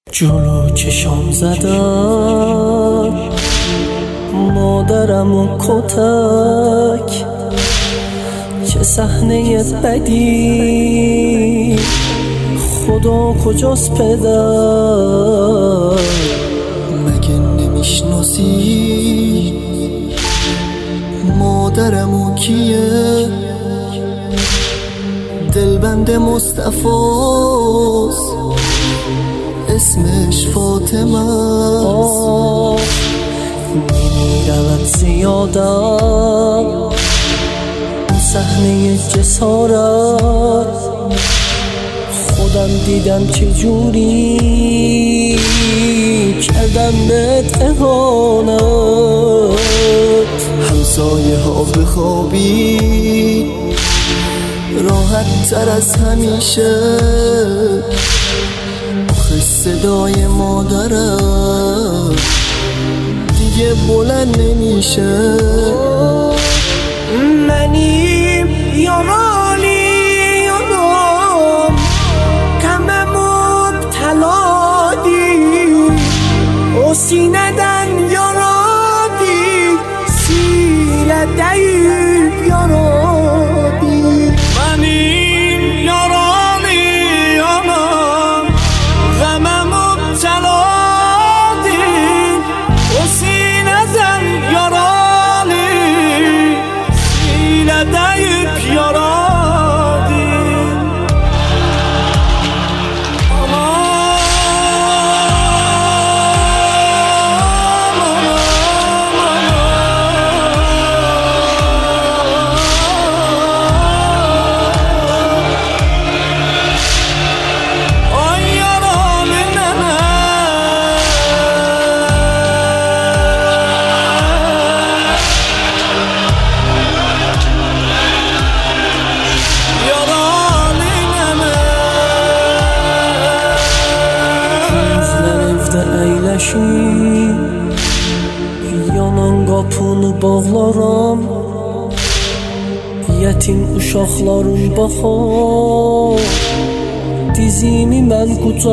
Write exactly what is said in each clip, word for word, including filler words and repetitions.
جلو چشام زدم مادرم و کتک، چه صحنه بدی، خدا کجاست پدر؟ مگه نمیشناسی مادرم و کیه؟ دلبند مصطفاست، اسمش فاطمه است. نمیرود زیادم اون صحنه جسارت، خودم دیدم چجوری کردم بهت اهانت. همسایه ها بخوابی راحت تر از همیشه، آخه صدای مادرم دیگه بلند نمیشه. منیم یارالی یادم کم مبتلا دی و سیندن یارادی سیل دیب یارادی. منیم یارالی یادم غم مبتلا دی و سیندن یارالی سیل دیب یارادی. Yanan qapını bağlaram, yetim uşaqların baxar, dizimi mən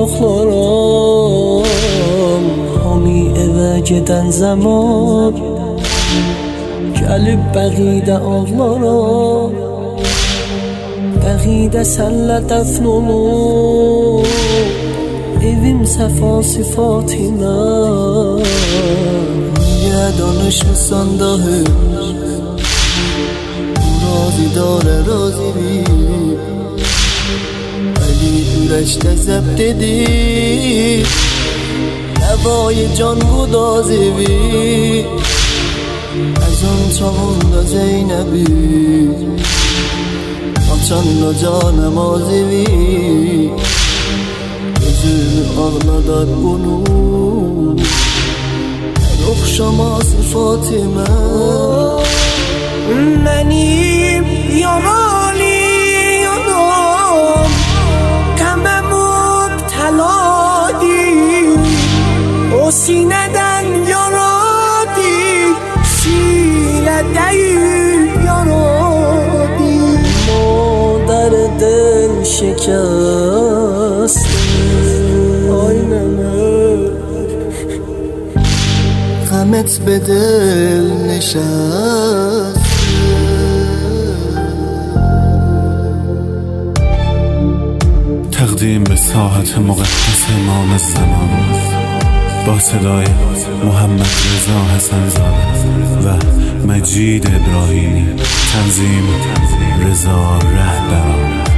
qucaqlaram. Hami evə gedən zaman gəlib bəğidə ağlaram, bəğidə sənlə dəfn olur evim sefası Fatıma. یه دانشمسان داهه رازی داره رازی بی ولی دورش تزب دیدی نوای جان گدازی بی از اون چاون دا زینبی آچان دا جانمازی بی gözünü ağladar bunu okşamaz Fatıma. Mənim yaralı yanam qəmə mübtəladı, o sinədən yaradı silə deyib yaradı. Madər dil şikəst غمت به دل نشست. تقدیم به ساحت مقدس امام زمان با صدای محمد رضا حسن‌زاده و مجید ابراهیمی، تنظیم رضا رهبران.